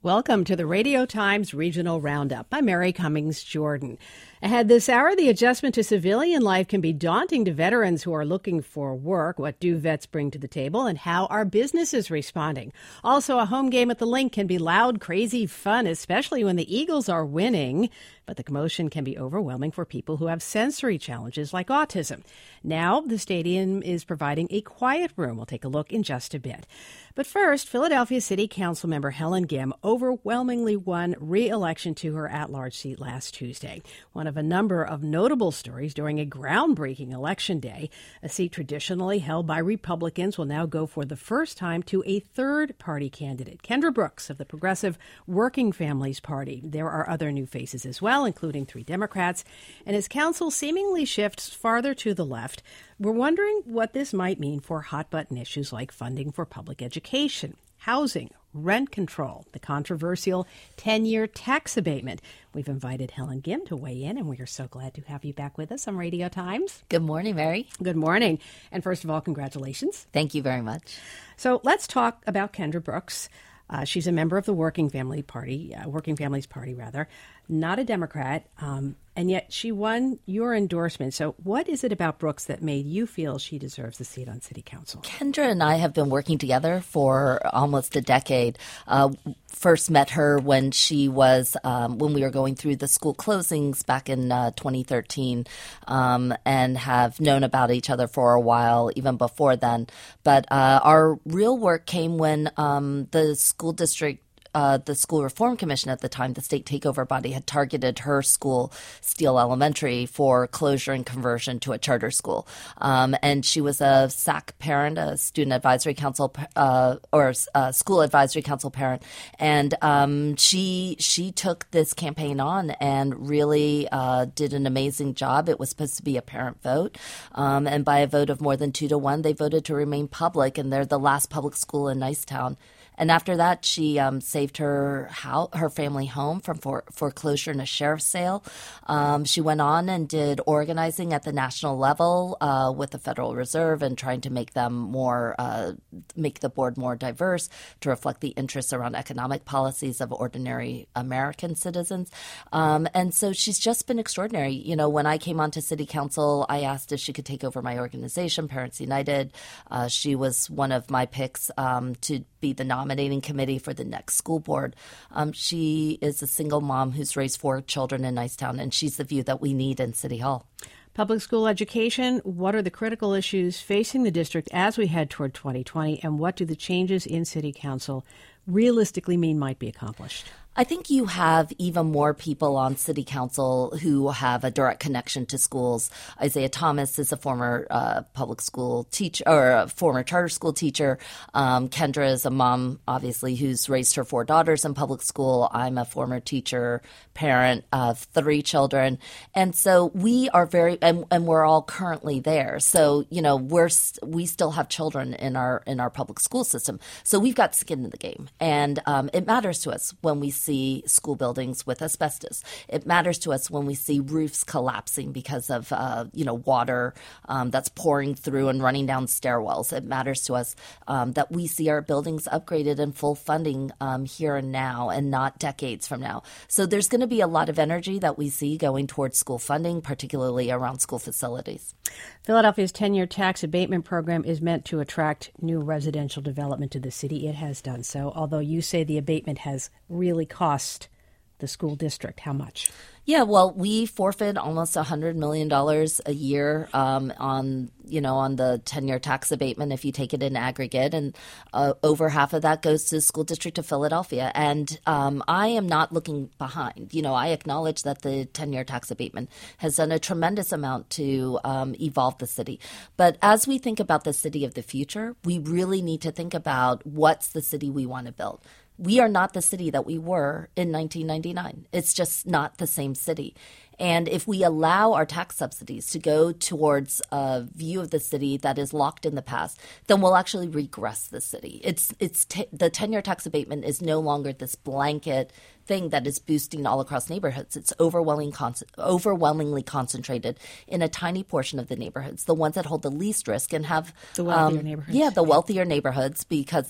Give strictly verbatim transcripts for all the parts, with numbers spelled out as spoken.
Welcome to the Radio Times Regional Roundup. I'm Mary Cummings Jordan. Ahead this hour, the adjustment to civilian life can be daunting to veterans who are looking for work. What do vets bring to the table, and how are businesses responding? Also, a home game at the Link can be loud, crazy fun, especially when the Eagles are winning. But the commotion can be overwhelming for people who have sensory challenges like autism. Now, the stadium is providing a quiet room. We'll take a look in just a bit. But first, Philadelphia City Council member Helen Gim overwhelmingly won re-election to her at-large seat last Tuesday. One of a number of notable stories during a groundbreaking election day. A seat traditionally held by Republicans will now go for the first time to a third-party candidate, Kendra Brooks of the Progressive Working Families Party. There are other new faces as well, including three Democrats. And as council seemingly shifts farther to the left, we're wondering what this might mean for hot-button issues like funding for public education, housing, rent control, the controversial ten-year tax abatement. We've invited Helen Gim to weigh in, and we are so glad to have you back with us on Radio Times. Good morning, Mary. Good morning. And first of all, congratulations. Thank you very much. So let's talk about Kendra Brooks. Uh, she's a member of the Working Family Party, uh, Working Families Party, rather, not a Democrat, um, and yet she won your endorsement. So what is it about Brooks that made you feel she deserves a seat on City Council? Kendra and I have been working together for almost a decade. Uh, first met her when she was, um, when we were going through the school closings back in uh, twenty thirteen, um, and have known about each other for a while, even before then. But uh, our real work came when um, the school district Uh, the School Reform Commission at the time, the state takeover body, had targeted her school, Steele Elementary, for closure and conversion to a charter school. Um, and she was a S A C parent, a Student Advisory Council, uh, or a School Advisory Council parent. And um, she she took this campaign on and really uh, did an amazing job. It was supposed to be a parent vote. Um, and by a vote of more than two to one, they voted to remain public. And they're the last public school in Nicetown. And after that, she um, saved her house, her family home from for, foreclosure and a sheriff's sale. Um, she went on and did organizing at the national level uh, with the Federal Reserve and trying to make them more, uh, make the board more diverse to reflect the interests around economic policies of ordinary American citizens. Um, and so she's just been extraordinary. You know, when I came onto City Council, I asked if she could take over my organization, Parents United. Uh, she was one of my picks um, to be the nominating committee for the next school board. Um, she is a single mom who's raised four children in Nicetown, and she's the view that we need in City Hall. Public school education, what are the critical issues facing the district as we head toward twenty twenty, and what do the changes in City Council realistically mean might be accomplished? I think you have even more people on City Council who have a direct connection to schools. Isaiah Thomas is a former uh, public school teacher or a former charter school teacher. Um, Kendra is a mom, obviously, who's raised her four daughters in public school. I'm a former teacher, parent of three children. And so we are very, and, and we're all currently there. So, you know, we're, we still have children in our, in our public school system. So we've got skin in the game. And um, it matters to us when we see school buildings with asbestos. It matters to us when we see roofs collapsing because of, uh, you know, water um, that's pouring through and running down stairwells. It matters to us um, that we see our buildings upgraded and full funding um, here and now and not decades from now. So there's going to be a lot of energy that we see going towards school funding, particularly around school facilities. Philadelphia's ten-year tax abatement program is meant to attract new residential development to the city. It has done so, although you say the abatement has really cost the school district. How much? Yeah, well, we forfeit almost one hundred million dollars a year um, on, you know, on the ten-year tax abatement if you take it in aggregate, and uh, over half of that goes to the school district of Philadelphia. And um, I am not looking behind. You know, I acknowledge that the ten-year tax abatement has done a tremendous amount to um, evolve the city. But as we think about the city of the future, we really need to think about what's the city we want to build. We are not the city that we were in nineteen ninety-nine. It's just not the same city. And if we allow our tax subsidies to go towards a view of the city that is locked in the past, then we'll actually regress the city. It's it's t- the ten-year tax abatement is no longer this blanket thing that is boosting all across neighborhoods. It's overwhelming con- overwhelmingly concentrated in a tiny portion of the neighborhoods, the ones that hold the least risk and have the wealthier um, neighborhoods. Yeah, the wealthier neighborhoods because they have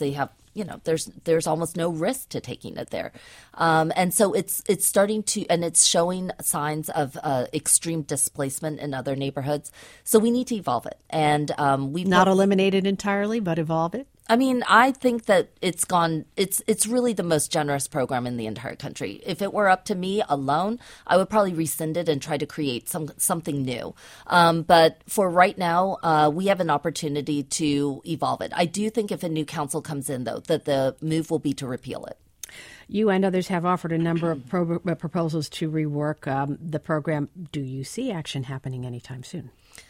you know, there's there's almost no risk to taking it there. Um, and so it's it's starting to, and it's showing signs of uh, extreme displacement in other neighborhoods. So we need to evolve it. And um, we've not eliminate it entirely, but evolve it. I mean, I think that it's gone, it's it's really the most generous program in the entire country. If it were up to me alone, I would probably rescind it and try to create some something new. Um, but for right now, uh, we have an opportunity to evolve it. I do think if a new council comes in, though, that the move will be to repeal it. You and others have offered a number of pro- proposals to rework um, the program. Do you see action happening anytime soon?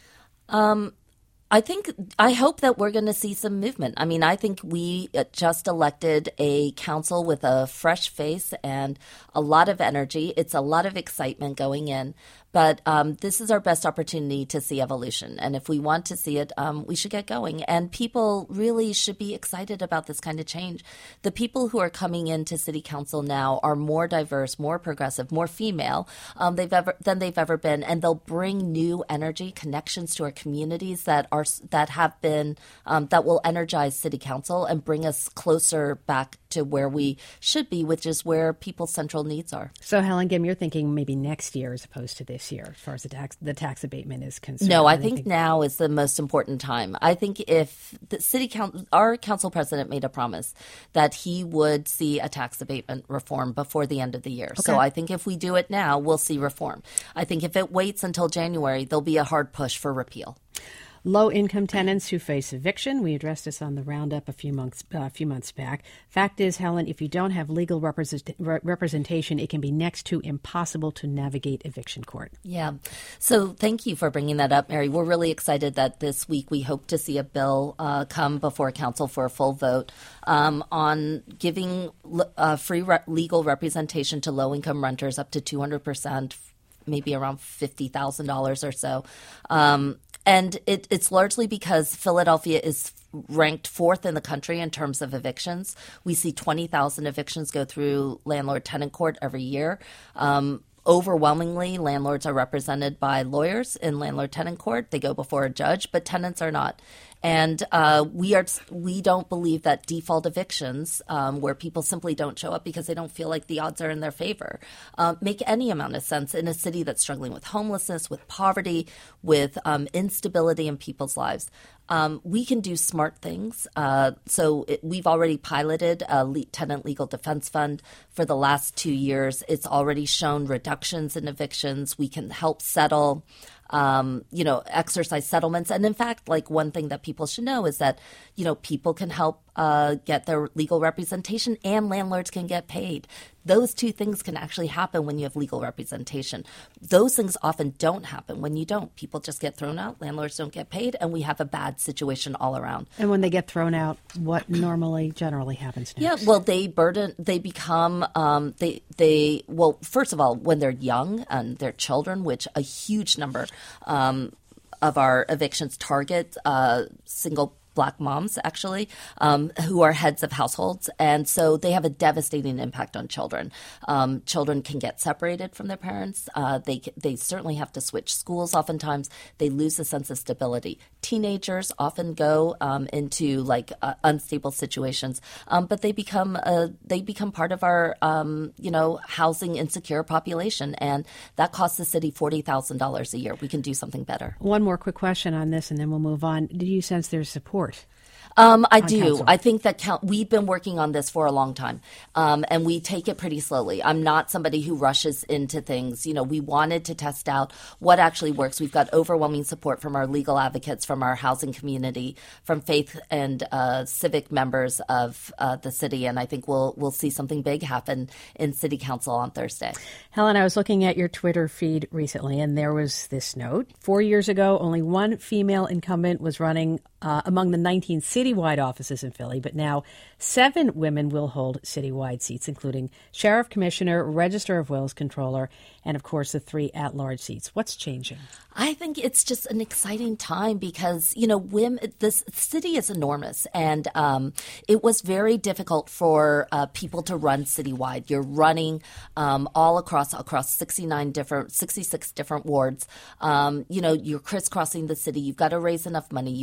Um I think, I hope that we're going to see some movement. I mean, I think we just elected a council with a fresh face and a lot of energy. It's a lot of excitement going in. But um, this is our best opportunity to see evolution. And if we want to see it, um, we should get going. And people really should be excited about this kind of change. The people who are coming into city council now are more diverse, more progressive, more female um, they've ever than they've ever been. And they'll bring new energy, connections to our communities that are that have been um, that will energize city council and bring us closer back to where we should be, which is where people's central needs are. So, Helen Gim, you're thinking maybe next year as opposed to this year, as far as the tax the tax abatement is concerned. No, I think now is the most important time. I think if the city council, our council president made a promise that he would see a tax abatement reform before the end of the year. Okay. So I think if we do it now, we'll see reform. I think if it waits until January, there'll be a hard push for repeal. Low-income tenants who face eviction. We addressed this on the Roundup a few months a uh, few months back. Fact is, Helen, if you don't have legal represent- representation, it can be next to impossible to navigate eviction court. Yeah. So thank you for bringing that up, Mary. We're really excited that this week we hope to see a bill uh, come before council for a full vote um, on giving uh, free re- legal representation to low-income renters up to two hundred percent, maybe around fifty thousand dollars or so. Um, And it, it's largely because Philadelphia is ranked fourth in the country in terms of evictions. We see twenty thousand evictions go through landlord-tenant court every year. Um, overwhelmingly, landlords are represented by lawyers in landlord-tenant court. They go before a judge, but tenants are not. And uh, we are we don't believe that default evictions, um, where people simply don't show up because they don't feel like the odds are in their favor, uh, make any amount of sense in a city that's struggling with homelessness, with poverty, with um, instability in people's lives. Um, we can do smart things. Uh, so it, we've already piloted a le- tenant legal defense fund for the last two years. It's already shown reductions in evictions. We can help settle Um, you know, exercise settlements. And in fact, like one thing that people should know is that, you know, people can help uh, get their legal representation and landlords can get paid. Those two things can actually happen when you have legal representation. Those things often don't happen when you don't. People just get thrown out, landlords don't get paid, and we have a bad situation all around. And when they get thrown out, what normally, generally happens next? Yeah, well, they burden, they become, um, they, they, well, first of all, when they're young and they're children, which a huge number um, of our evictions target uh, single Black moms, actually, um, who are heads of households. And so they have a devastating impact on children. Um, children can get separated from their parents. Uh, they they certainly have to switch schools oftentimes. They lose a sense of stability. Teenagers often go um, into like uh, unstable situations, um, but they become uh, they become part of our um, you know housing insecure population, and that costs the city forty thousand dollars a year. We can do something better. One more quick question on this, and then we'll move on. Do you sense there's support? Um, I do. Council. I think that count, we've been working on this for a long time, um, and we take it pretty slowly. I'm not somebody who rushes into things. You know, we wanted to test out what actually works. We've got overwhelming support from our legal advocates, from our housing community, from faith and uh, civic members of uh, the city, and I think we'll we'll see something big happen in City Council on Thursday. Helen, I was looking at your Twitter feed recently, and there was this note. Four years ago, only one female incumbent was running uh, among the nineteen citywide offices in Philly, but now seven women will hold citywide seats, including sheriff, commissioner, register of wills, controller, and, of course, the three at-large seats. What's changing? I think it's just an exciting time because, you know, women, this city is enormous, and um, it was very difficult for uh, people to run citywide. You're running um, all across across sixty-nine different, sixty-six different wards. Um, you know, you're crisscrossing the city. You've got to raise enough money. You have to have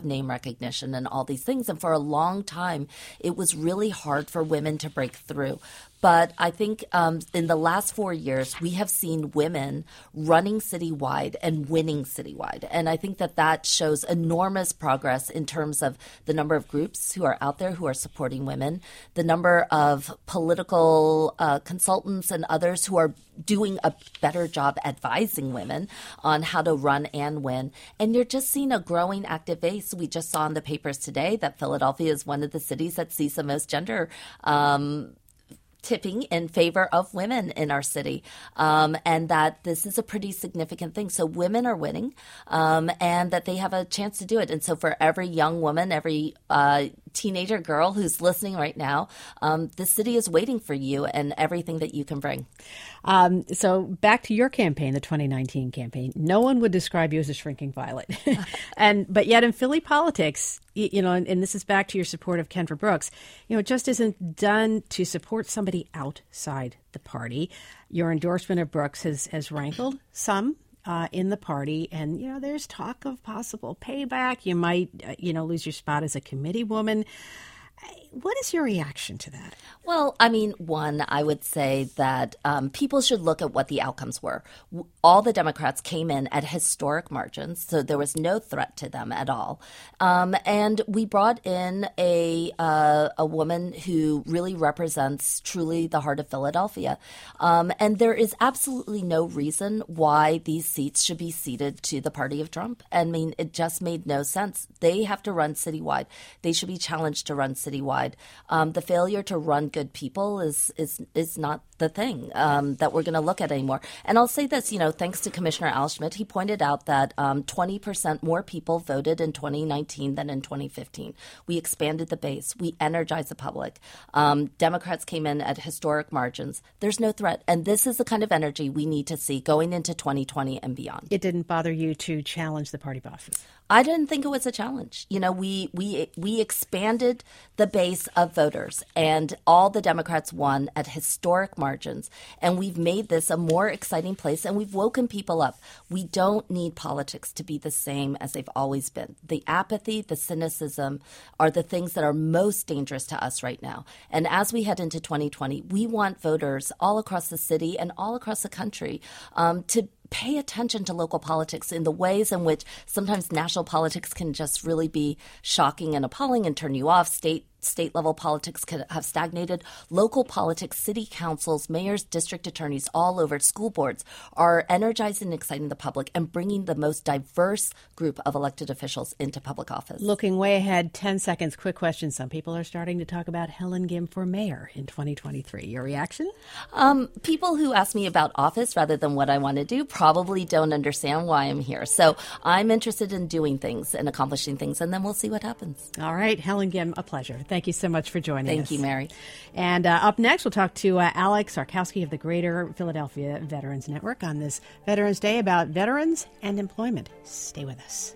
have name recognition and all these things. And for a long time, it was really hard for women to break through. But I think um, in the last four years, we have seen women running citywide and winning citywide. And I think that that shows enormous progress in terms of the number of groups who are out there who are supporting women, the number of political uh, consultants and others who are doing a better job advising women on how to run and win. And you're just seeing a growing active base. We just saw in the papers today that Philadelphia is one of the cities that sees the most gender um tipping in favor of women in our city, um, and that this is a pretty significant thing. So women are winning, um, and that they have a chance to do it. And so for every young woman, every uh, teenager girl who's listening right now, um, the city is waiting for you and everything that you can bring. Um, so back to your campaign, the twenty nineteen campaign, no one would describe you as a shrinking violet. and But yet in Philly politics, you, you know, and, and this is back to your support of Kendra Brooks, you know, it just isn't done to support somebody outside the party. Your endorsement of Brooks has, has rankled some uh, in the party. And, you know, there's talk of possible payback. You might, uh, you know, lose your spot as a committee woman. What is your reaction to that? Well, I mean, one, I would say that um, people should look at what the outcomes were. All the Democrats came in at historic margins, so there was no threat to them at all. Um, and we brought in a uh, a woman who really represents truly the heart of Philadelphia. Um, and there is absolutely no reason why these seats should be ceded to the party of Trump. I mean, it just made no sense. They have to run citywide. They should be challenged to run citywide. Um, the failure to run good people is is is not the thing um, that we're going to look at anymore. And I'll say this, you know, thanks to Commissioner Al Schmidt, he pointed out that um, twenty percent more people voted in twenty nineteen than in twenty fifteen. We expanded the base. We energized the public. Um, Democrats came in at historic margins. There's no threat. And this is the kind of energy we need to see going into twenty twenty and beyond. It didn't bother you to challenge the party bosses? I didn't think it was a challenge. You know, we we we expanded the base of voters, and all the Democrats won at historic margins. And we've made this a more exciting place, and we've woken people up. We don't need politics to be the same as they've always been. The apathy, the cynicism are the things that are most dangerous to us right now. And as we head into twenty twenty, we want voters all across the city and all across the country um, to pay attention to local politics in the ways in which sometimes national politics can just really be shocking and appalling and turn you off. State State level politics could have stagnated. Local politics, city councils, mayors, district attorneys all over, school boards are energizing and exciting the public and bringing the most diverse group of elected officials into public office. Looking way ahead, ten seconds, quick question. Some people are starting to talk about Helen Gim for mayor in twenty twenty-three. Your reaction? Um, people who ask me about office rather than what I want to do probably don't understand why I'm here. So I'm interested in doing things and accomplishing things, and then we'll see what happens. All right. Helen Gim, a pleasure. Thank you so much for joining Thank us. Thank you, Mary. And uh, up next, we'll talk to uh, Alex Sarkowski of the Greater Philadelphia Veterans Network on this Veterans Day about veterans and employment. Stay with us.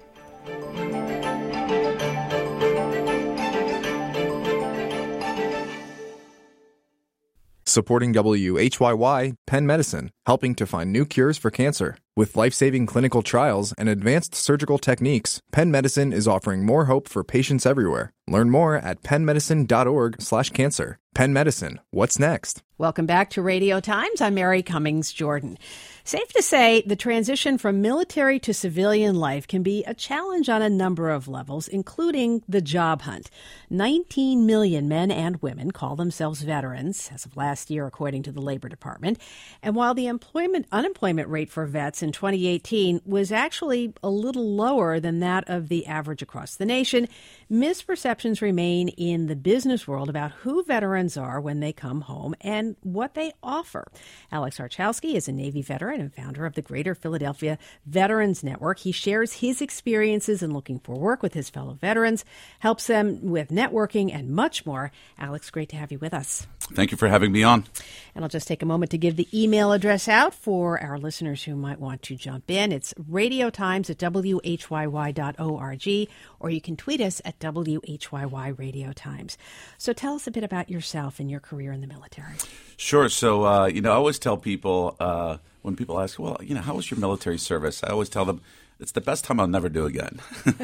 Supporting W H Y Y, Penn Medicine, helping to find new cures for cancer. With life-saving clinical trials and advanced surgical techniques, Penn Medicine is offering more hope for patients everywhere. Learn more at pennmedicine.org slash cancer. Penn Medicine, what's next? Welcome back to Radio Times. I'm Mary Cummings Jordan. Safe to say, the transition from military to civilian life can be a challenge on a number of levels, including the job hunt. nineteen million men and women call themselves veterans as of last year, according to the Labor Department. And while the employment unemployment rate for vets in twenty eighteen was actually a little lower than that of the average across the nation, misperceptions remain in the business world about who veterans are when they come home and what they offer. Alex Sarkowski is a Navy veteran and founder of the Greater Philadelphia Veterans Network. He shares his experiences in looking for work with his fellow veterans, helps them with networking and much more. Alex, great to have you with us. Thank you for having me on. And I'll just take a moment to give the email address out for our listeners who might want to jump in. It's radiotimes at w h y y dot org, or you can tweet us at W H Y Y Radio Times. So tell us a bit about yourself and your career in the military. Sure. So, uh, you know, I always tell people, uh, when people ask, well, you know, how was your military service? I always tell them, it's the best time I'll never do again.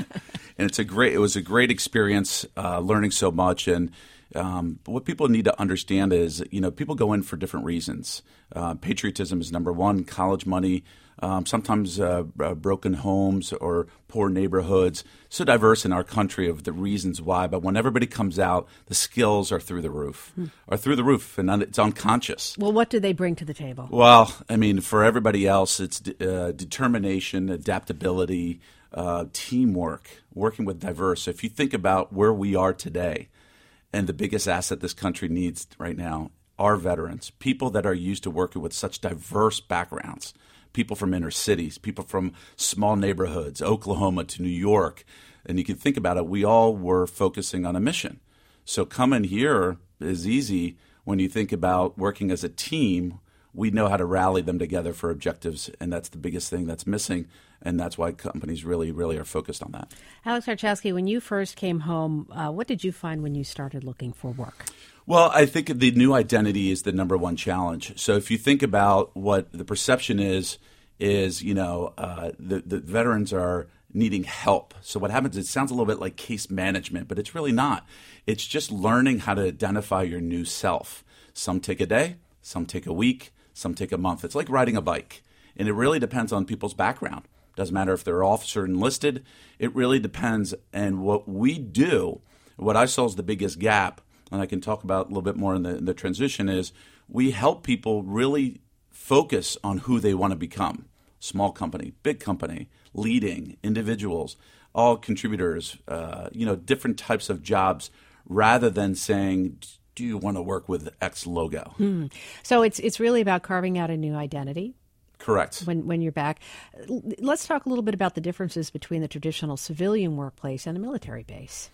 And it's a great, it was a great experience, uh, learning so much. And um, what people need to understand is, you know, people go in for different reasons. Uh, patriotism is number one, college money, um, sometimes uh, uh, broken homes or poor neighborhoods. So diverse in our country of the reasons why. But when everybody comes out, the skills are through the roof, hmm. are through the roof, and it's unconscious. Well, what do they bring to the table? Well, I mean, for everybody else, it's uh, determination, adaptability, uh, teamwork, working with diverse. So if you think about where we are today, and the biggest asset this country needs right now are veterans, people that are used to working with such diverse backgrounds, people from inner cities, people from small neighborhoods, Oklahoma to New York. And you can think about it, we all were focusing on a mission. So coming here is easy when you think about working as a team. We know how to rally them together for objectives, and that's the biggest thing that's missing, and that's why companies really, really are focused on that. Alex Harchowski, when you first came home, uh, what did you find when you started looking for work? Well, I think the new identity is the number one challenge. So if you think about what the perception is, is, you know, uh, the, the veterans are needing help. So what happens, it sounds a little bit like case management, but it's really not. It's just learning how to identify your new self. Some take a day, some take a week, some take a month. It's like riding a bike, and it really depends on people's background. Doesn't matter if they're officer enlisted. It really depends. And what we do, what I saw is the biggest gap, and I can talk about a little bit more in the, in the transition, is we help people really focus on who they want to become. Small company, big company, leading, individuals, all contributors, uh, you know, different types of jobs, rather than saying, do you want to work with X logo? Hmm. So it's it's really about carving out a new identity. Correct. When when you're back. Let's talk a little bit about the differences between the traditional civilian workplace and a military base.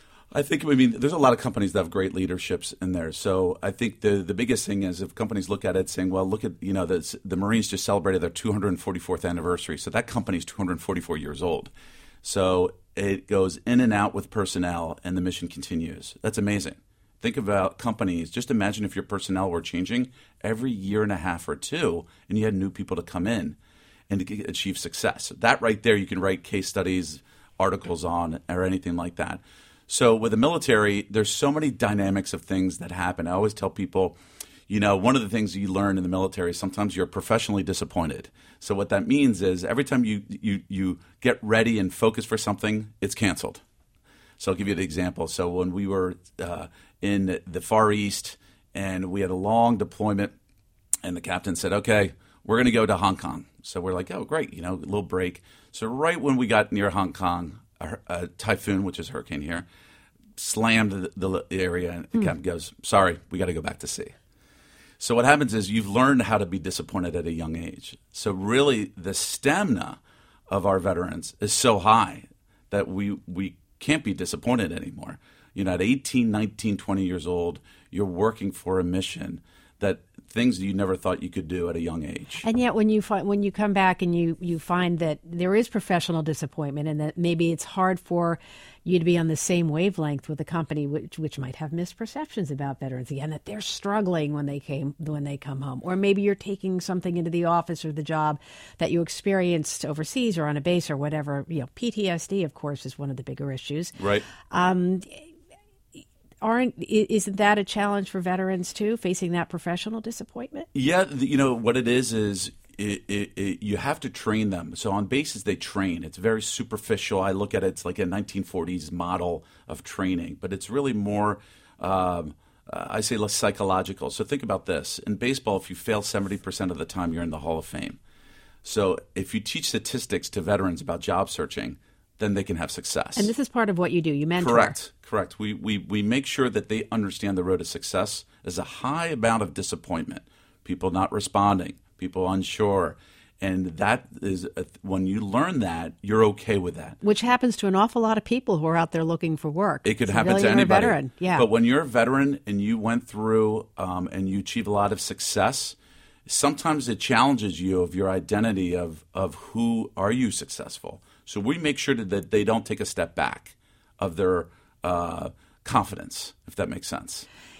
I think, I mean, there's a lot of companies that have great leaderships in there. So I think the the biggest thing is if companies look at it saying, well, look at, you know, the, the Marines just celebrated their two hundred forty-fourth anniversary. So that company's two hundred forty-four years old. So it goes in and out with personnel and the mission continues. That's amazing. Think about companies. Just imagine if your personnel were changing every year and a half or two and you had new people to come in and to achieve success. That right there, you can write case studies, articles on, or anything like that. So with the military, there's so many dynamics of things that happen. I always tell people, you know, one of the things you learn in the military is sometimes you're professionally disappointed. So what that means is every time you you, you get ready and focus for something, it's canceled. So I'll give you an example. So when we were uh, in the Far East and we had a long deployment and the captain said, okay, we're going to go to Hong Kong. So we're like, oh, great, you know, a little break. So right when we got near Hong Kong, a, a typhoon, which is a hurricane here, slammed the, the area and the mm. captain goes, sorry, we got to go back to sea. So what happens is you've learned how to be disappointed at a young age. So really the stamina of our veterans is so high that we we can't be disappointed anymore. You know, at eighteen, nineteen, twenty years old, you're working for a mission that things that you never thought you could do at a young age. And yet when you find, when you come back and you, you find that there is professional disappointment and that maybe it's hard for you to be on the same wavelength with a company which which might have misperceptions about veterans, again, that they're struggling when they came when they come home. Or maybe you're taking something into the office or the job that you experienced overseas or on a base or whatever. You know, P T S D, of course, is one of the bigger issues. Right. Um, Aren't isn't that a challenge for veterans too, facing that professional disappointment? Yeah, you know what it is is it, it, it, you have to train them. So on bases they train. It's very superficial. I look at it, it's like a nineteen forties model of training, but it's really more. Um, uh, I say less psychological. So think about this: in baseball, if you fail seventy percent of the time, you're in the Hall of Fame. So if you teach statistics to veterans about job searching, then they can have success. And this is part of what you do. You mentor. Correct. Correct. We, we, we make sure that they understand the road to success is a high amount of disappointment, people not responding, people unsure. And that is, a, when you learn that, you're okay with that. Which happens to an awful lot of people who are out there looking for work. It could happen to anybody. Veteran. Yeah. But when you're a veteran and you went through um, and you achieve a lot of success, sometimes it challenges you of your identity of, of who are you successful. So we make sure that they don't take a step back of their uh, confidence, if that makes sense.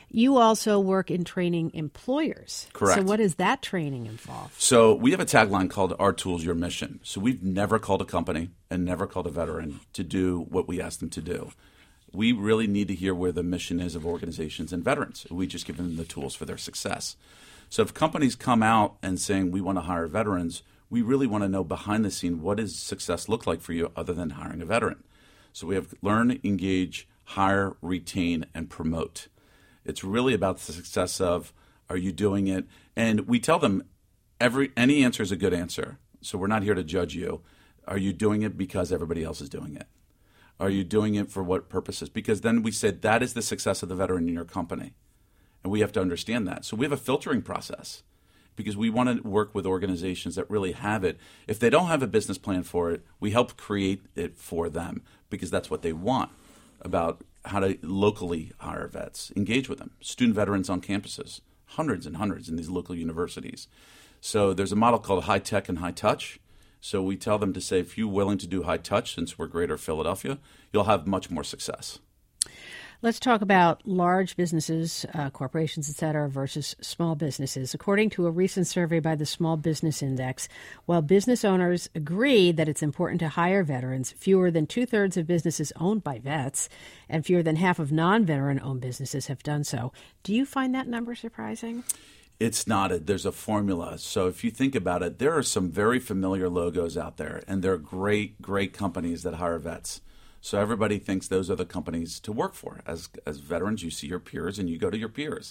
You also work in training employers. Correct. So what does that training involve? So we have a tagline called Our Tools, Your Mission. So we've never called a company and never called a veteran to do what we ask them to do. We really need to hear where the mission is of organizations and veterans. We just give them the tools for their success. So if companies come out and saying we want to hire veterans, we really want to know behind the scene, what does success look like for you other than hiring a veteran? So we have learn, engage, hire, retain, and promote. It's really about the success of, are you doing it? And we tell them every any answer is a good answer. So we're not here to judge you. Are you doing it because everybody else is doing it? Are you doing it for what purposes? Because then we said that is the success of the veteran in your company. And we have to understand that. So we have a filtering process because we want to work with organizations that really have it. If they don't have a business plan for it, we help create it for them because that's what they want about how to locally hire vets, engage with them, student veterans on campuses, hundreds and hundreds in these local universities. So there's a model called high tech and high touch. So we tell them to say, if you're willing to do high touch, since we're Greater Philadelphia, you'll have much more success. Let's talk about large businesses, uh, corporations, et cetera, versus small businesses. According to a recent survey by the Small Business Index, while business owners agree that it's important to hire veterans, fewer than two-thirds of businesses owned by vets and fewer than half of non-veteran-owned businesses have done so. Do you find that number surprising? It's not. A, there's a formula. So if you think about it, there are some very familiar logos out there, and they're great, great companies that hire vets. So everybody thinks those are the companies to work for. As as veterans, you see your peers, and you go to your peers.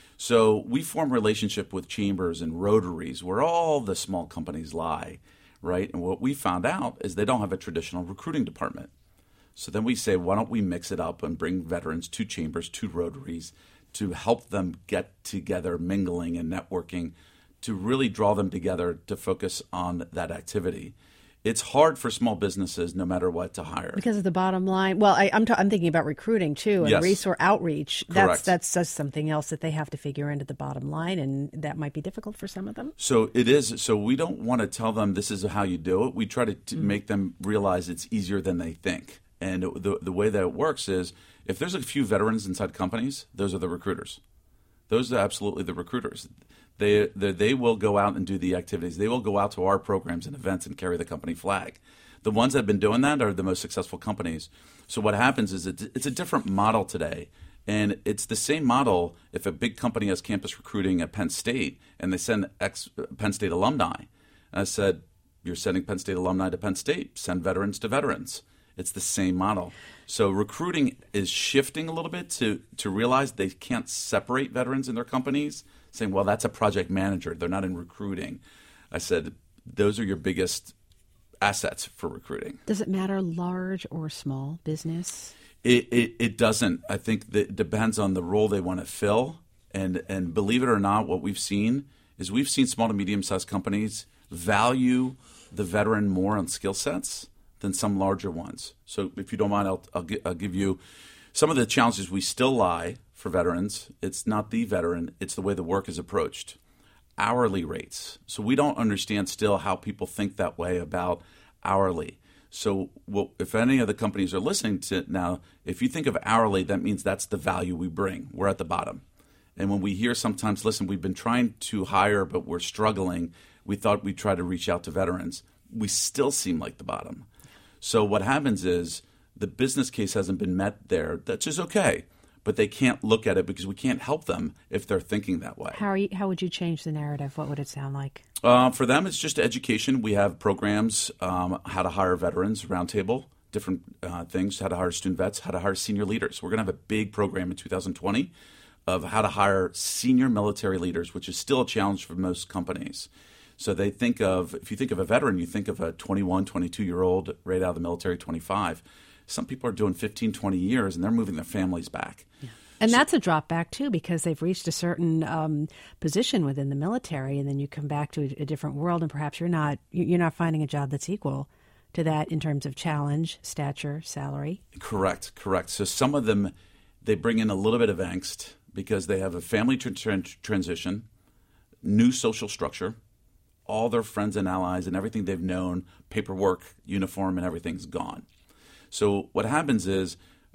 So we form relationship with chambers and rotaries where all the small companies lie, right? And what we found out is they don't have a traditional recruiting department. So then we say, why don't we mix it up and bring veterans to chambers, to rotaries, to help them get together, mingling and networking, to really draw them together to focus on that activity. It's hard for small businesses, no matter what, to hire. Because of the bottom line. Well, I, I'm, ta- I'm thinking about recruiting, too, and Yes. resource outreach. Correct. That's, that's just something else that they have to figure into the bottom line, and that might be difficult for some of them. So it is. So we don't want to tell them this is how you do it. We try to, to mm-hmm. make them realize it's easier than they think. And the the way that it works is if there's a few veterans inside companies, those are the recruiters. Those are absolutely the recruiters. They, they they will go out and do the activities. They will go out to our programs and events and carry the company flag. The ones that have been doing that are the most successful companies. So what happens is it's, it's a different model today. And it's the same model if a big company has campus recruiting at Penn State and they send ex Penn State alumni. I said, you're sending Penn State alumni to Penn State. Send veterans to veterans. It's the same model. So recruiting is shifting a little bit to, to realize they can't separate veterans in their companies, saying, well, that's a project manager. They're not in recruiting. I said, those are your biggest assets for recruiting. Does it matter large or small business? It, it, it doesn't. I think that it depends on the role they want to fill. And, and believe it or not, what we've seen is we've seen small to medium-sized companies value the veteran more on skill sets than some larger ones. So if you don't mind, I'll, I'll, gi- I'll give you some of the challenges we still lie for veterans. It's not the veteran. It's the way the work is approached. Hourly rates. So we don't understand still how people think that way about hourly. So well, if any of the companies are listening to it now, if you think of hourly, that means that's the value we bring. We're at the bottom. And when we hear sometimes, listen, we've been trying to hire, but we're struggling, we thought we'd try to reach out to veterans. We still seem like the bottom. So what happens is the business case hasn't been met there. That's just okay. But they can't look at it because we can't help them if they're thinking that way. How are you, how would you change the narrative? What would it sound like? Uh, for them, it's just education. We have programs, um, how to hire veterans, roundtable, different uh, things, how to hire student vets, how to hire senior leaders. We're going to have a big program in two thousand twenty of how to hire senior military leaders, which is still a challenge for most companies. So they think of, if you think of a veteran, you think of a twenty-one, twenty-two-year-old right out of the military, twenty-five. Some people are doing fifteen, twenty years, and they're moving their families back. Yeah. And So- that's a drop back, too, because they've reached a certain um, position within the military, and then you come back to a, a different world, and perhaps you're not you're not finding a job that's equal to that in terms of challenge, stature, salary. Correct, correct. So some of them, they bring in a little bit of angst because they have a family tr- tr- transition, new social structure, all their friends and allies and everything they've known, paperwork, uniform, and everything's gone. So what happens is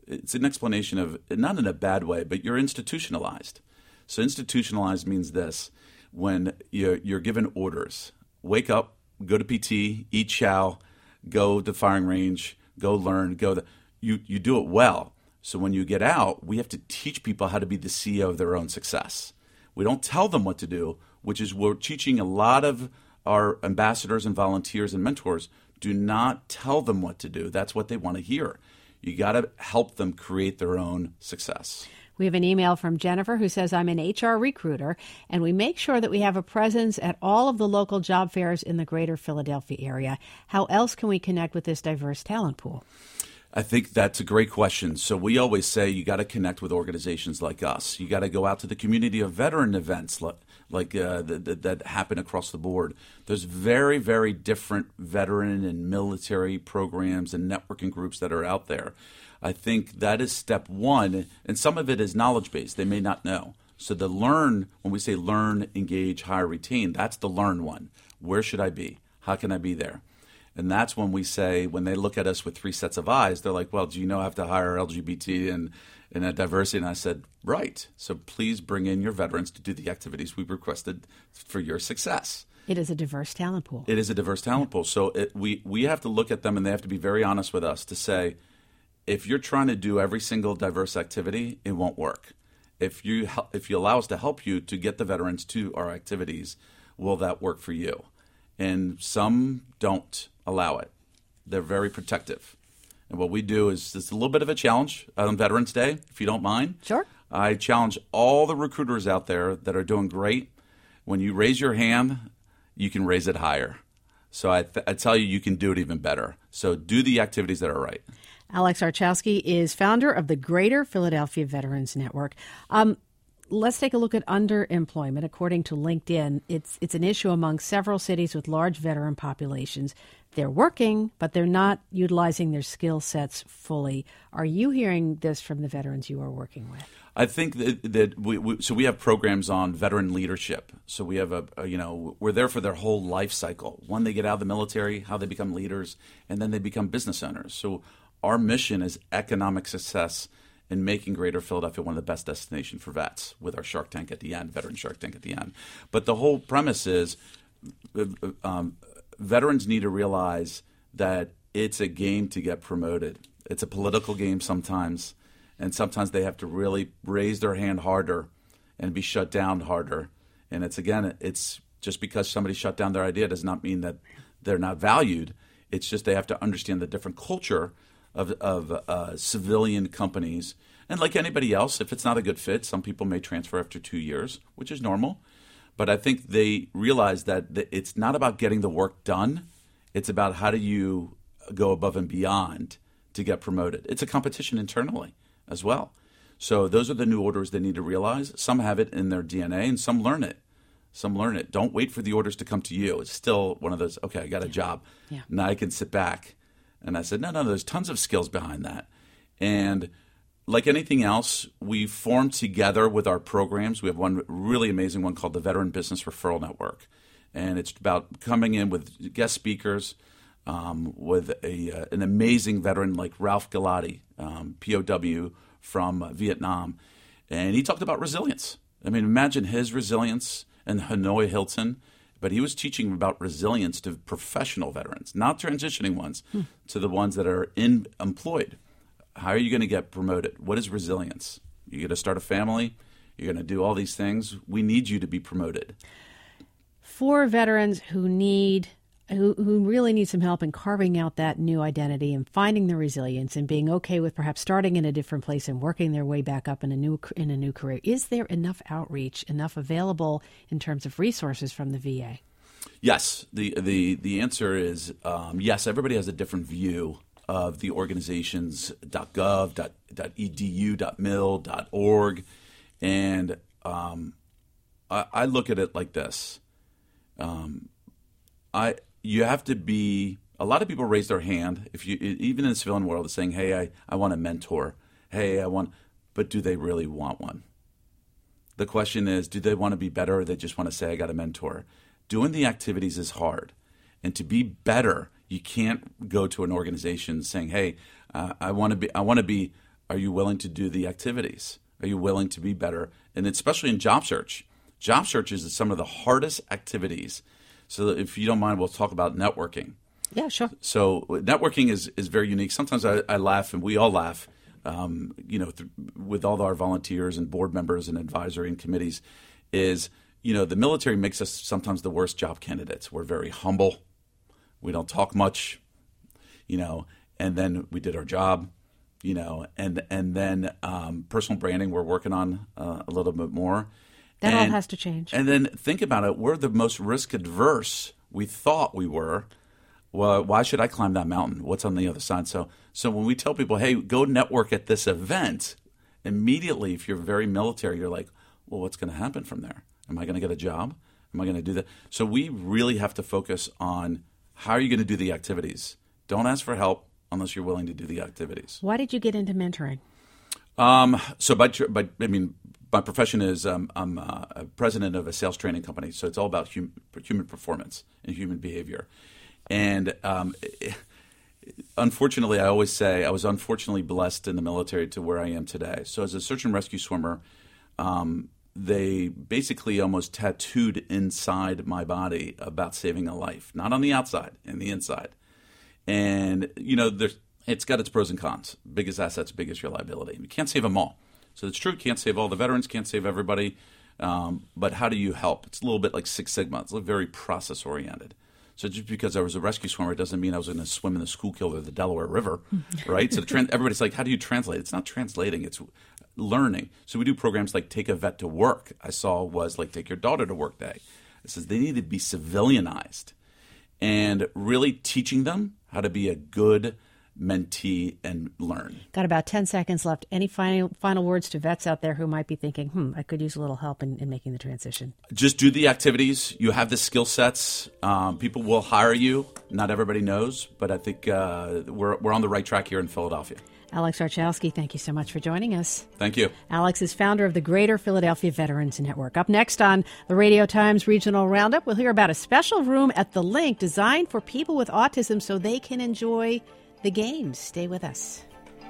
it's an explanation of, not in a bad way, but you're institutionalized. So institutionalized means this: when you're, you're given orders, wake up, go to P T, eat chow, go to the firing range, go learn, go. The, you you do it well. So when you get out, we have to teach people how to be the C E O of their own success. We don't tell them what to do, which is we're teaching a lot of our ambassadors and volunteers and mentors. Do not tell them what to do. That's what they want to hear. You got to help them create their own success. We have an email from Jennifer who says, I'm an H R recruiter, and we make sure that we have a presence at all of the local job fairs in the greater Philadelphia area. How else can we connect with this diverse talent pool? I think that's a great question. So we always say you got to connect with organizations like us. You got to go out to the community of veteran events like, like uh, that, that happen across the board. There's very, very different veteran and military programs and networking groups that are out there. I think that is step one, and some of it is knowledge-based. They may not know. So the learn, when we say learn, engage, hire, retain, that's the learn one. Where should I be? How can I be there? And that's when we say, when they look at us with three sets of eyes, they're like, well, do you know I have to hire L G B T and, and a diversity? And I said, right. So please bring in your veterans to do the activities we've requested for your success. It is a diverse talent pool. It is a diverse talent pool. So it, we, we have to look at them, and they have to be very honest with us to say, if you're trying to do every single diverse activity, it won't work. If you if you allow us to help you to get the veterans to our activities, will that work for you? And some don't allow it. They're very protective. And what we do is it's a little bit of a challenge on Veterans Day, if you don't mind. Sure. I challenge all the recruiters out there that are doing great. When you raise your hand, you can raise it higher. So I, th- I tell you, you can do it even better. So do the activities that are right. Alex Archowski is founder of the Greater Philadelphia Veterans Network. Um, let's take a look at underemployment. According to LinkedIn, it's it's an issue among several cities with large veteran populations. They're working, but they're not utilizing their skill sets fully. Are you hearing this from the veterans you are working with? I think that, that we, we so we have programs on veteran leadership. So we have a, a you know we're there for their whole life cycle. When they get out of the military, how they become leaders, and then they become business owners. So our mission is economic success in making Greater Philadelphia one of the best destinations for vets with our Shark Tank at the end, Veteran Shark Tank at the end. But the whole premise is um, veterans need to realize that it's a game to get promoted. It's a political game sometimes, and sometimes they have to really raise their hand harder and be shut down harder. And it's, again, it's just because somebody shut down their idea does not mean that they're not valued. It's just they have to understand the different culture of, of uh, civilian companies. And like anybody else, if it's not a good fit, some people may transfer after two years, which is normal. But I think they realize that it's not about getting the work done. It's about how do you go above and beyond to get promoted. It's a competition internally as well. So those are the new orders they need to realize. Some have it in their D N A and some learn it. Some learn it. Don't wait for the orders to come to you. It's still one of those, okay, I got a job. Yeah. Now I can sit back. And I said, no, no, there's tons of skills behind that. And like anything else, we form together with our programs. We have one really amazing one called the Veteran Business Referral Network. And it's about coming in with guest speakers, um, with a uh, an amazing veteran like Ralph Galati, um, P O W from uh, Vietnam. And he talked about resilience. I mean, imagine his resilience in Hanoi Hilton. But he was teaching about resilience to professional veterans, not transitioning ones, hmm. to the ones that are in employed. How are you going to get promoted? What is resilience? You're going to start a family. You're going to do all these things. We need you to be promoted. For veterans who need, who, who really need some help in carving out that new identity and finding the resilience and being okay with perhaps starting in a different place and working their way back up in a new in a new career, is there enough outreach, enough available in terms of resources from the V A? Yes. The the the answer is um, yes. Everybody has a different view of the organizations .gov, .edu, .mil, .org, and um, I, I look at it like this. Um, I you have to be. A lot of people raise their hand. If you even in the civilian world, is saying, "Hey, I, I want a mentor. Hey, I want," but do they really want one? The question is, do they want to be better, or they just want to say, "I got a mentor"? Doing the activities is hard, and to be better, you can't go to an organization saying, "Hey, uh, I want to be I want to be Are you willing to do the activities? Are you willing to be better? And especially in job search. Job search is some of the hardest activities. So if you don't mind, we'll talk about networking. Yeah, sure. So networking is, is very unique. Sometimes I, I laugh, and we all laugh, um, you know, th- with all our volunteers and board members and advisory and committees, is, you know, the military makes us sometimes the worst job candidates. We're very humble. We don't talk much, you know, and then we did our job, you know, and and then um, personal branding we're working on uh, a little bit more. That and, all has to change. And then think about it. We're the most risk adverse we thought we were. Well, why should I climb that mountain? What's on the other side? So so when we tell people, hey, go network at this event, immediately, if you're very military, you're like, well, what's going to happen from there? Am I going to get a job? Am I going to do that? So we really have to focus on how are you going to do the activities. Don't ask for help unless you're willing to do the activities. Why did you get into mentoring? Um, so by, by, I mean, my profession is um, I'm uh, a president of a sales training company. So it's all about hum, human performance and human behavior. And um, unfortunately, I always say I was unfortunately blessed in the military to where I am today. So as a search and rescue swimmer, um, they basically almost tattooed inside my body about saving a life, not on the outside, in the inside. And, you know, there's, it's got its pros and cons. Biggest assets, biggest reliability. You can't save them all. So it's true, can't save all the veterans, can't save everybody. Um, but how do you help? It's a little bit like Six Sigma. It's very process-oriented. So just because I was a rescue swimmer doesn't mean I was going to swim in the Schuylkill or the Delaware River, right? So the trans- everybody's like, how do you translate? It's not translating. It's learning. So we do programs like Take a Vet to Work. I saw was like Take Your Daughter to Work Day. It says they need to be civilianized and really teaching them how to be a good mentee and learn. Got about ten seconds left. Any final final words to vets out there who might be thinking, hmm, I could use a little help in, in making the transition? Just do the activities. You have the skill sets. Um, people will hire you. Not everybody knows, but I think uh, we're we're on the right track here in Philadelphia. Alex Archowski, thank you so much for joining us. Thank you. Alex is founder of the Greater Philadelphia Veterans Network. Up next on the Radio Times Regional Roundup, we'll hear about a special room at the Link designed for people with autism so they can enjoy the games. Stay with us.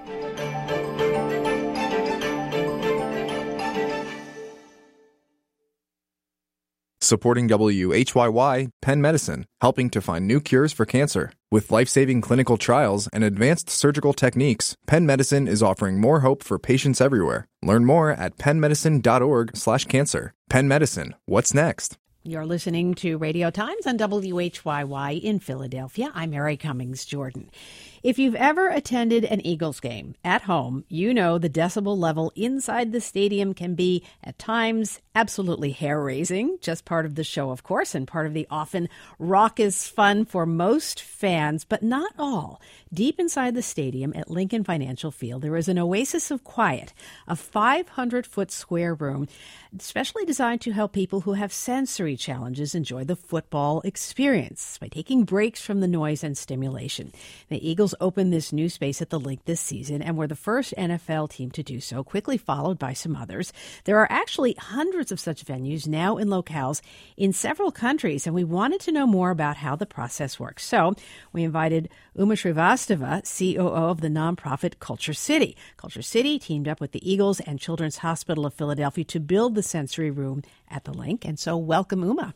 Supporting W H Y Y, Penn Medicine, helping to find new cures for cancer. With life-saving clinical trials and advanced surgical techniques, Penn Medicine is offering more hope for patients everywhere. Learn more at pennmedicine.org slash cancer. Penn Medicine, what's next? You're listening to Radio Times on W H Y Y in Philadelphia. I'm Mary Cummings Jordan. If you've ever attended an Eagles game at home, you know the decibel level inside the stadium can be, at times, absolutely hair-raising. Just part of the show, of course, and part of the often raucous fun for most fans, but not all. Deep inside the stadium at Lincoln Financial Field, there is an oasis of quiet, a five hundred foot square room, specially designed to help people who have sensory challenges enjoy the football experience by taking breaks from the noise and stimulation. The Eagles opened this new space at the Link this season and were the first N F L team to do so, quickly followed by some others. There are actually hundreds of such venues now in locales in several countries, and we wanted to know more about how the process works. So we invited Uma Srivastava, C O O of the nonprofit Culture City. Culture City teamed up with the Eagles and Children's Hospital of Philadelphia to build the sensory room at the Link. And so welcome, Uma.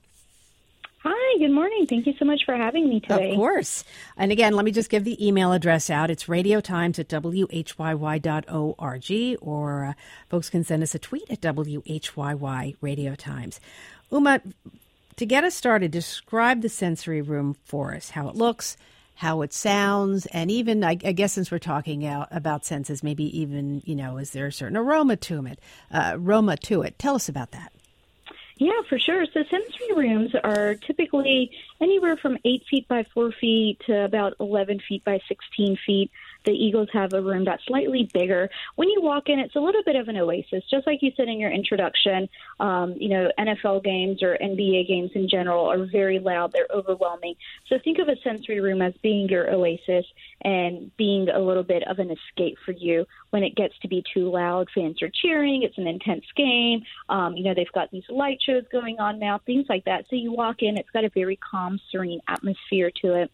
Hi, good morning. Thank you so much for having me today. Of course. And again, let me just give the email address out. It's radiotimes at w h y y dot org, or uh, folks can send us a tweet at W H Y Y Radio Times. Uma, to get us started, describe the sensory room for us, how it looks, how it sounds, and even, I, I guess since we're talking out about senses, maybe even, you know, is there a certain aroma to it? Uh, aroma to it. Tell us about that. Yeah, for sure. So sensory rooms are typically anywhere from eight feet by four feet to about eleven feet by sixteen feet. The Eagles have a room that's slightly bigger. When you walk in, it's a little bit of an oasis, just like you said in your introduction. Um, you know, N F L games or N B A games in general are very loud. They're overwhelming. So think of a sensory room as being your oasis and being a little bit of an escape for you when it gets to be too loud. Fans are cheering. It's an intense game. Um, you know, they've got these light shows going on now, things like that. So you walk in, it's got a very calm, serene atmosphere to it.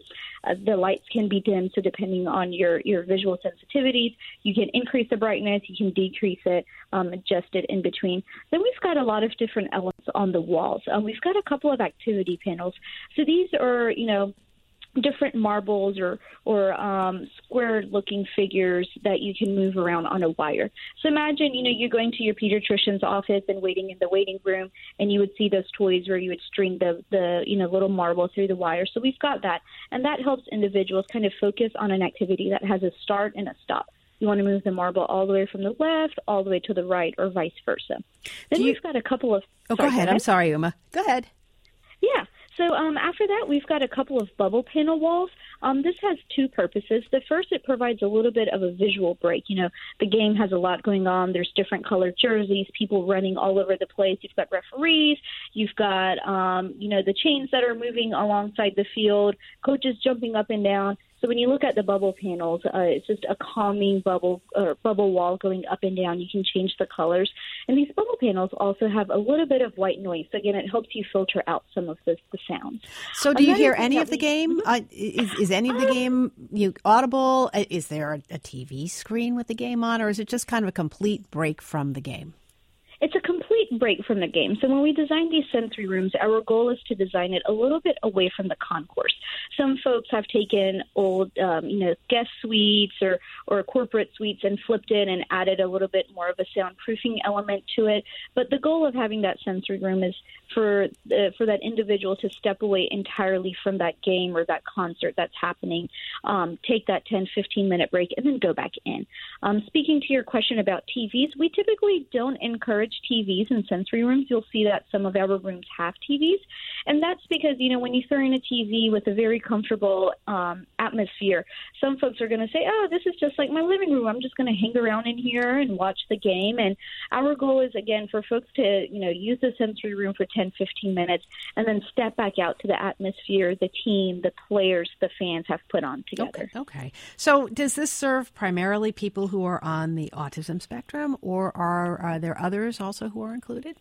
Uh, the lights can be dim, so depending on your, your visual sensitivities, you can increase the brightness, you can decrease it, um, adjust it in between. Then we've got a lot of different elements on the walls. Um, we've got a couple of activity panels. So these are, you know, different marbles or or um, square-looking figures that you can move around on a wire. So imagine, you know, you're going to your pediatrician's office and waiting in the waiting room, and you would see those toys where you would string the, the you know, little marble through the wire. So we've got that, and that helps individuals kind of focus on an activity that has a start and a stop. You want to move the marble all the way from the left, all the way to the right, or vice versa. Then you... we've got a couple of... Oh, sorry, go ahead. I'm sorry, Uma. Go ahead. Yeah. So um, after that, we've got a couple of bubble panel walls. Um, this has two purposes. The first, it provides a little bit of a visual break. You know, the game has a lot going on. There's different colored jerseys, people running all over the place. You've got referees. You've got, um, you know, the chains that are moving alongside the field, coaches jumping up and down. So when you look at the bubble panels, uh, it's just a calming bubble or bubble wall going up and down. You can change the colors. And these bubble panels also have a little bit of white noise. So again, it helps you filter out some of the, the sounds. So do you hear any of the game? Uh, is, is any of the game you audible? Is there a, a T V screen with the game on, or is it just kind of a complete break from the game? It's a complete break from the game. So when we design these sensory rooms, our goal is to design it a little bit away from the concourse. Some folks have taken old, um, you know, guest suites or, or corporate suites and flipped it and added a little bit more of a soundproofing element to it. But the goal of having that sensory room is for uh, for that individual to step away entirely from that game or that concert that's happening, um, take that ten, fifteen minute break, and then go back in. Um, speaking to your question about T Vs, we typically don't encourage T Vs in sensory rooms. You'll see that some of our rooms have T Vs, and that's because, you know, when you throw in a T V with a very comfortable um, atmosphere, some folks are going to say, oh, this is just like my living room. I'm just going to hang around in here and watch the game. And our goal is, again, for folks to, you know, use the sensory room for ten, fifteen minutes and then step back out to the atmosphere the team, the players, the fans have put on together. Okay. okay. So does this serve primarily people who are on the autism spectrum, or are, are there others also who are included?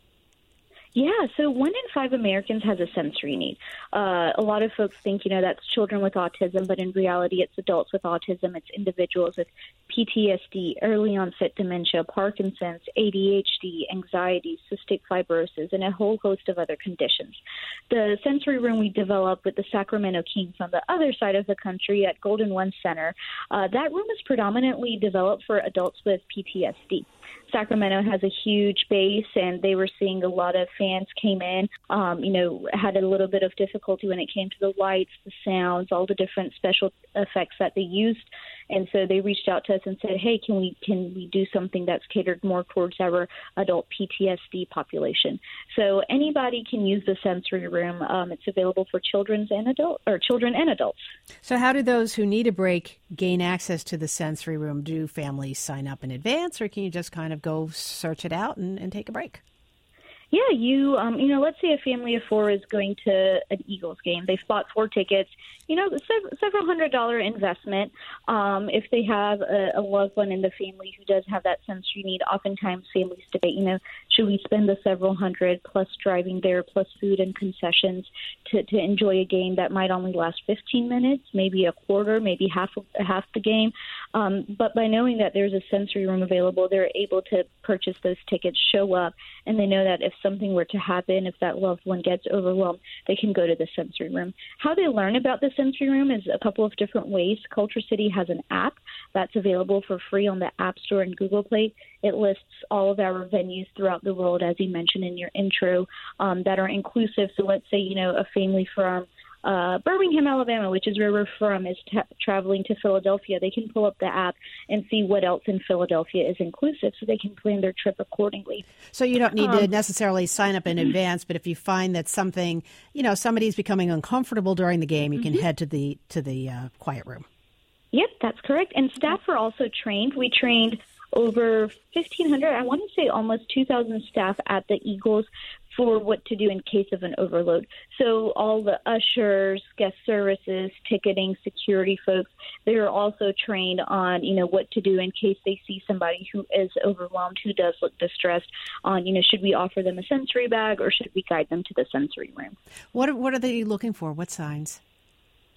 Yeah, so one in five Americans has a sensory need. Uh, a lot of folks think, you know, that's children with autism, but in reality, it's adults with autism. It's individuals with P T S D, early onset dementia, Parkinson's, A D H D, anxiety, cystic fibrosis, and a whole host of other conditions. The sensory room we developed with the Sacramento Kings on the other side of the country at Golden One Center, uh, that room is predominantly developed for adults with P T S D. Sacramento has a huge base, and they were seeing a lot of fans came in, um, you know, had a little bit of difficulty when it came to the lights, the sounds, all the different special effects that they used. And so they reached out to us and said, hey, can we can we do something that's catered more towards our adult P T S D population? So anybody can use the sensory room. Um, it's available for children and adult or children and adults. So how do those who need a break gain access to the sensory room? Do families sign up in advance, or can you just kind of go search it out and, and take a break? Yeah, you, um, you know, let's say a family of four is going to an Eagles game. They've bought four tickets, you know, sev- several hundred dollar investment. Um, if they have a, a loved one in the family who does have that sensory need, oftentimes families debate, you know, should we spend the several hundred plus driving there, plus food and concessions to, to enjoy a game that might only last fifteen minutes, maybe a quarter, maybe half of, half the game. Um, but by knowing that there's a sensory room available, they're able to purchase those tickets, show up, and they know that if something were to happen, if that loved one gets overwhelmed, they can go to the sensory room. How they learn about the sensory room is a couple of different ways. Culture City has an app that's available for free on the App Store and Google Play. It lists all of our venues throughout the world, as you mentioned in your intro, um, that are inclusive. So let's say, you know, a family from Uh, Birmingham, Alabama, which is where we're from, is t- traveling to Philadelphia. They can pull up the app and see what else in Philadelphia is inclusive, so they can plan their trip accordingly. So you don't need um, to necessarily sign up in advance, but if you find that something, you know, somebody's becoming uncomfortable during the game, you can mm-hmm. head to the to the uh, quiet room. Yep, that's correct. And staff are also trained. We trained over fifteen hundred, I want to say almost two thousand staff at the Eagles for what to do in case of an overload. So all the ushers, guest services, ticketing, security folks, they are also trained on, you know, what to do in case they see somebody who is overwhelmed, who does look distressed, on, you know, should we offer them a sensory bag or should we guide them to the sensory room? What What are they looking for? What signs?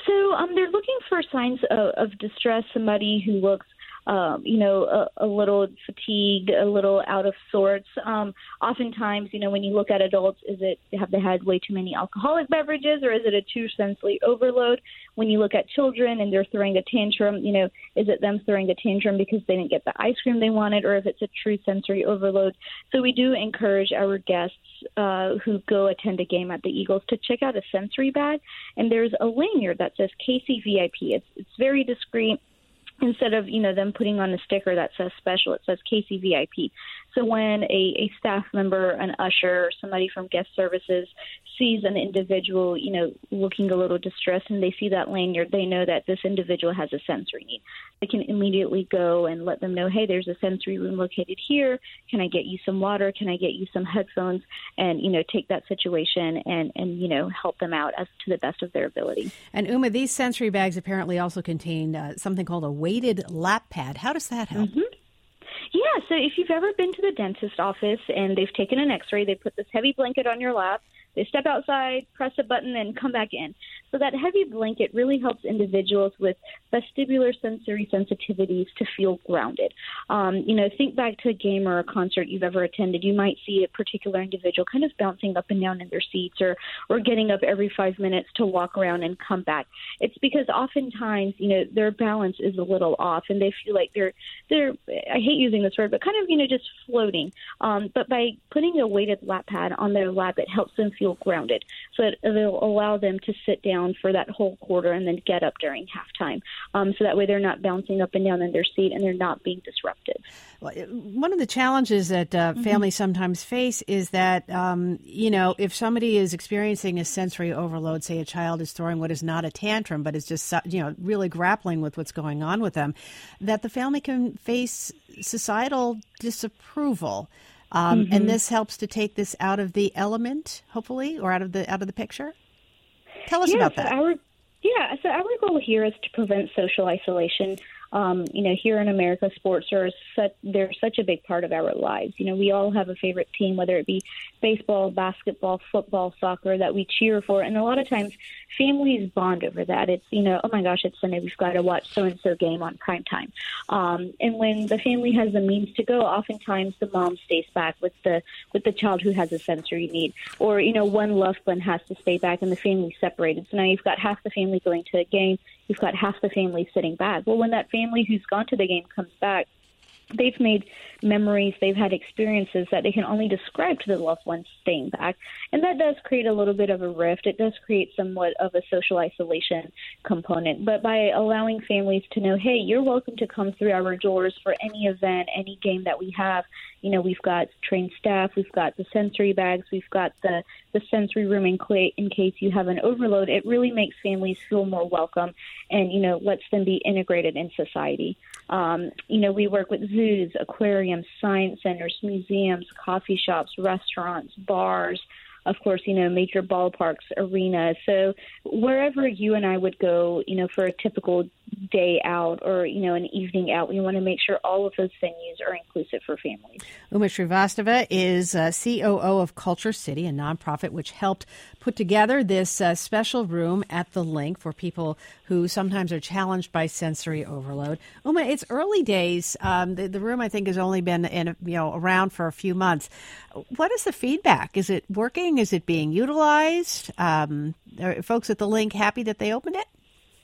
So um, they're looking for signs of, of distress, somebody who looks Um, you know, a, a little fatigued, a little out of sorts. Um, oftentimes, you know, when you look at adults, is it have they had way too many alcoholic beverages, or is it a true sensory overload? When you look at children and they're throwing a tantrum, you know, is it them throwing a tantrum because they didn't get the ice cream they wanted, or if it's a true sensory overload? So we do encourage our guests uh, who go attend a game at the Eagles to check out a sensory bag, and there's a lanyard that says K C V I P. It's it's very discreet. Instead of, you know, them putting on a sticker that says special, it says K C V I P. So when a, a staff member, an usher, or somebody from guest services sees an individual, you know, looking a little distressed and they see that lanyard, they know that this individual has a sensory need. They can immediately go and let them know, hey, there's a sensory room located here. Can I get you some water? Can I get you some headphones? And, you know, take that situation and, and you know, help them out as to the best of their ability. And Uma, these sensory bags apparently also contain uh, something called a weighted lap pad. How does that help? Mm-hmm. Yeah, so if you've ever been to the dentist office and they've taken an x-ray, they put this heavy blanket on your lap, they step outside, press a button, and come back in. So that heavy blanket really helps individuals with vestibular sensory sensitivities to feel grounded. Um, you know, think back to a game or a concert you've ever attended. You might see a particular individual kind of bouncing up and down in their seats or, or getting up every five minutes to walk around and come back. It's because oftentimes, you know, their balance is a little off and they feel like they're, they're I hate using this word, but kind of, you know, just floating. Um, but by putting a weighted lap pad on their lap, it helps them feel grounded. So it, it'll allow them to sit down for that whole quarter and then get up during halftime. Um, so that way they're not bouncing up and down in their seat and they're not being disruptive. Well, one of the challenges that uh, mm-hmm. families sometimes face is that, um, you know, if somebody is experiencing a sensory overload, say a child is throwing what is not a tantrum, but is just, you know, really grappling with what's going on with them, that the family can face societal disapproval. Um, mm-hmm. And this helps to take this out of the element, hopefully, or out of the out of the picture. Tell us yeah, about so that. Our, yeah, so our goal here is to prevent social isolation. Um, you know, here in America, sports are such, they're such a big part of our lives. You know, we all have a favorite team, whether it be baseball, basketball, football, soccer, that we cheer for. And a lot of times families bond over that. It's, you know, oh my gosh, it's Sunday, we've got to watch so-and-so game on prime time. Um, and when the family has the means to go, oftentimes the mom stays back with the with the child who has a sensory need. Or, you know, one loved one has to stay back and the family's separated. So now you've got half the family going to a game, you've got half the family sitting back. Well, when that family who's gone to the game comes back, they've made memories, they've had experiences that they can only describe to the loved ones staying back. And that does create a little bit of a rift. It does create somewhat of a social isolation component. But by allowing families to know, hey, you're welcome to come through our doors for any event, any game that we have. You know, we've got trained staff, we've got the sensory bags, we've got the, the sensory room in, cl- in case you have an overload. It really makes families feel more welcome and, you know, lets them be integrated in society. Um, you know, we work with zoos, aquariums, science centers, museums, coffee shops, restaurants, bars, of course, you know, major ballparks, arenas. So wherever you and I would go, you know, for a typical day out or, you know, an evening out, we want to make sure all of those venues are inclusive for families. Uma Srivastava is uh, C O O of Culture City, a nonprofit which helped put together this uh, special room at the Link for people who sometimes are challenged by sensory overload. Uma, it's early days. Um, the, the room, I think, has only been in, you know, around for a few months. What is the feedback? Is it working? Is it being utilized? Um, are folks at the Link happy that they opened it?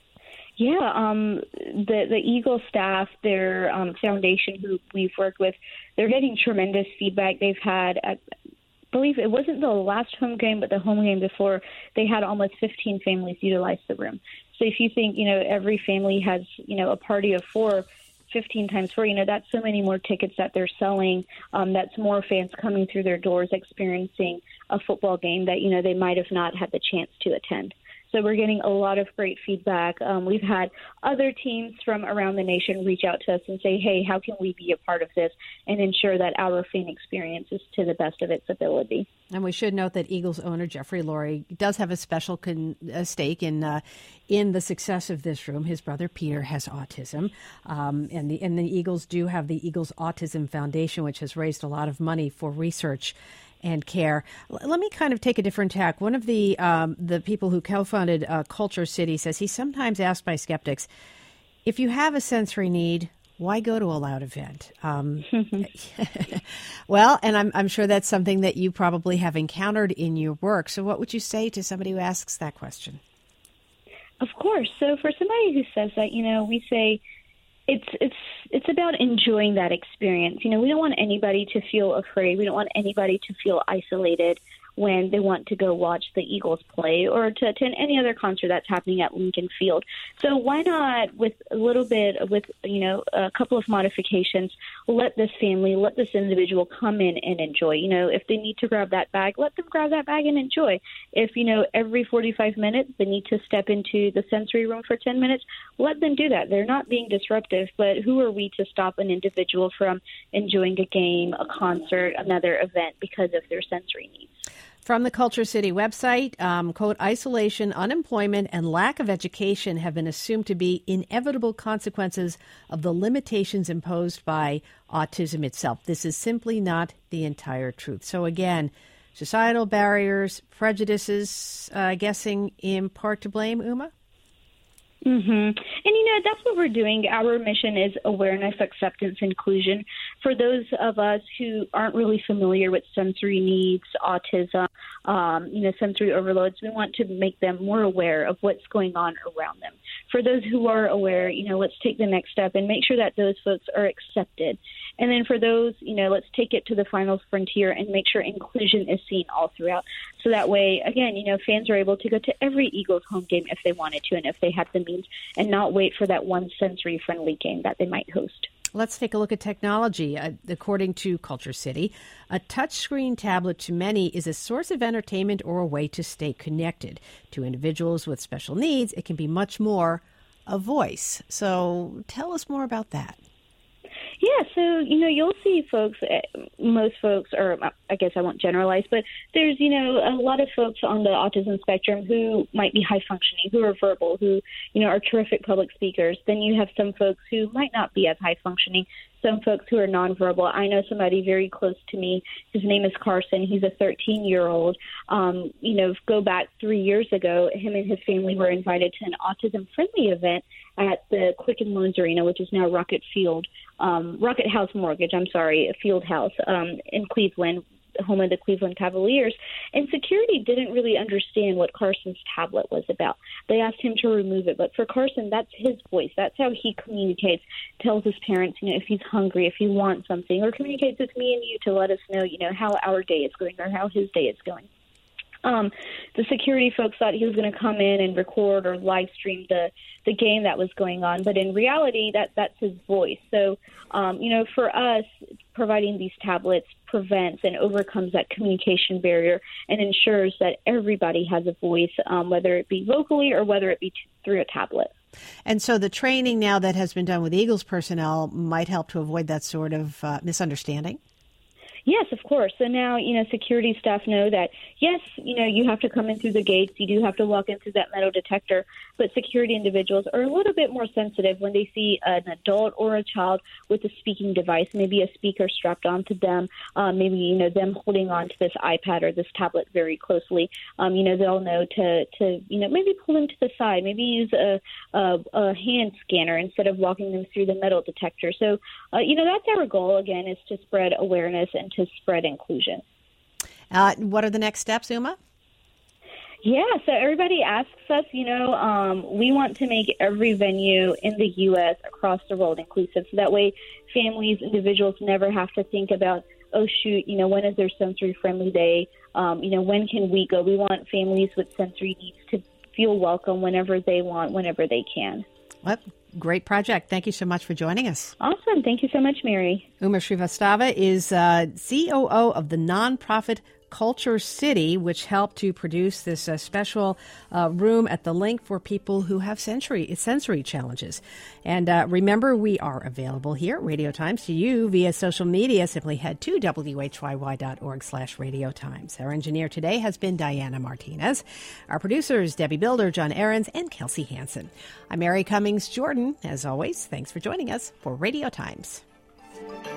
Yeah, um, the the Eagle staff, their um, foundation, who we've worked with, they're getting tremendous feedback. They've had, I believe it wasn't the last home game, but the home game before, they had almost fifteen families utilize the room. So if you think, you know, every family has, you know, a party of four, fifteen times four, you know, that's so many more tickets that they're selling. Um, that's more fans coming through their doors experiencing a football game that, you know, they might have not had the chance to attend. So we're getting a lot of great feedback. Um, we've had other teams from around the nation reach out to us and say, hey, how can we be a part of this and ensure that our fan experience is to the best of its ability? And we should note that Eagles owner Jeffrey Lurie does have a special con- a stake in uh, in the success of this room. His brother Peter has autism, um, and the and the Eagles do have the Eagles Autism Foundation, which has raised a lot of money for research and care. L- let me kind of take a different tack. One of the um, the people who co-founded uh, Culture City says he's sometimes asked by skeptics, if you have a sensory need, why go to a loud event? Um, well, and I'm, I'm sure that's something that you probably have encountered in your work. So what would you say to somebody who asks that question? Of course. So for somebody who says that, you know, we say it's it's it's about enjoying that experience. You know, we don't want anybody to feel afraid. We don't want anybody to feel isolated when they want to go watch the Eagles play or to attend any other concert that's happening at Lincoln Field. So why not, with a little bit, with, you know, a couple of modifications, let this family, let this individual come in and enjoy. You know, if they need to grab that bag, let them grab that bag and enjoy. If, you know, every forty-five minutes they need to step into the sensory room for ten minutes, let them do that. They're not being disruptive, but who are we to stop an individual from enjoying a game, a concert, another event because of their sensory needs? From the Culture City website, um, quote, isolation, unemployment, and lack of education have been assumed to be inevitable consequences of the limitations imposed by autism itself. This is simply not the entire truth. So again, societal barriers, prejudices, uh, guessing in part to blame, Uma? Mm-hmm. And, you know, that's what we're doing. Our mission is awareness, acceptance, inclusion. For those of us who aren't really familiar with sensory needs, autism, um, you know, sensory overloads, we want to make them more aware of what's going on around them. For those who are aware, you know, let's take the next step and make sure that those folks are accepted. And then for those, you know, let's take it to the final frontier and make sure inclusion is seen all throughout. So that way, again, you know, fans are able to go to every Eagles home game if they wanted to and if they had the means, and not wait for that one sensory-friendly game that they might host. Let's take a look at technology. Uh, according to Culture City, a touchscreen tablet to many is a source of entertainment or a way to stay connected. To individuals with special needs, it can be much more a voice. So tell us more about that. Yeah, so, you know, you'll see folks, most folks, or I guess I won't generalize, but there's, you know, a lot of folks on the autism spectrum who might be high functioning, who are verbal, who, you know, are terrific public speakers. Then you have some folks who might not be as high functioning, some folks who are nonverbal. I know somebody very close to me. His name is Carson. He's a thirteen-year-old. Um, you know, go back three years ago, him and his family were invited to an autism-friendly event at the Quicken Loans Arena, which is now Rocket Field, um, Rocket House Mortgage, I'm sorry, Field House um, in Cleveland, home of the Cleveland Cavaliers. And security didn't really understand what Carson's tablet was about. They asked him to remove it. But for Carson, that's his voice. That's how he communicates, tells his parents, you know, if he's hungry, if he wants something, or communicates with me and you to let us know, you know, how our day is going or how his day is going. Um, the security folks thought he was going to come in and record or live stream the, the game that was going on. But in reality, that that's his voice. So, um, you know, for us, providing these tablets prevents and overcomes that communication barrier and ensures that everybody has a voice, um, whether it be vocally or whether it be t- through a tablet. And so the training now that has been done with Eagles personnel might help to avoid that sort of uh, misunderstanding? Yes, of course. So now, you know, security staff know that, yes, you know, you have to come in through the gates. You do have to walk in through that metal detector. But security individuals are a little bit more sensitive when they see an adult or a child with a speaking device, maybe a speaker strapped onto them, um, maybe, you know, them holding on to this iPad or this tablet very closely. Um, you know, they'll know to, to, you know, maybe pull them to the side, maybe use a, a, a hand scanner instead of walking them through the metal detector. So, uh, you know, that's our goal, again, is to spread awareness and to spread inclusion. Uh, what are the next steps, Uma? Yeah, so everybody asks us, you know, um, we want to make every venue in the U S across the world inclusive. So that way families, individuals never have to think about, oh, shoot, you know, when is their sensory-friendly day? Um, you know, when can we go? We want families with sensory needs to feel welcome whenever they want, whenever they can. Well, great project. Thank you so much for joining us. Awesome. Thank you so much, Mary. Uma Srivastava is uh, C O O of the nonprofit Culture City, which helped to produce this uh, special uh, room at the Link for people who have sensory sensory challenges. And uh, remember, we are available here at Radio Times to you via social media. Simply head to W H Y Y dot org slash Radio Times. Our engineer today has been Diana Martinez. Our producers, Debbie Builder, John Ahrens, and Kelsey Hansen. I'm Mary Cummings Jordan. As always, thanks for joining us for Radio Times.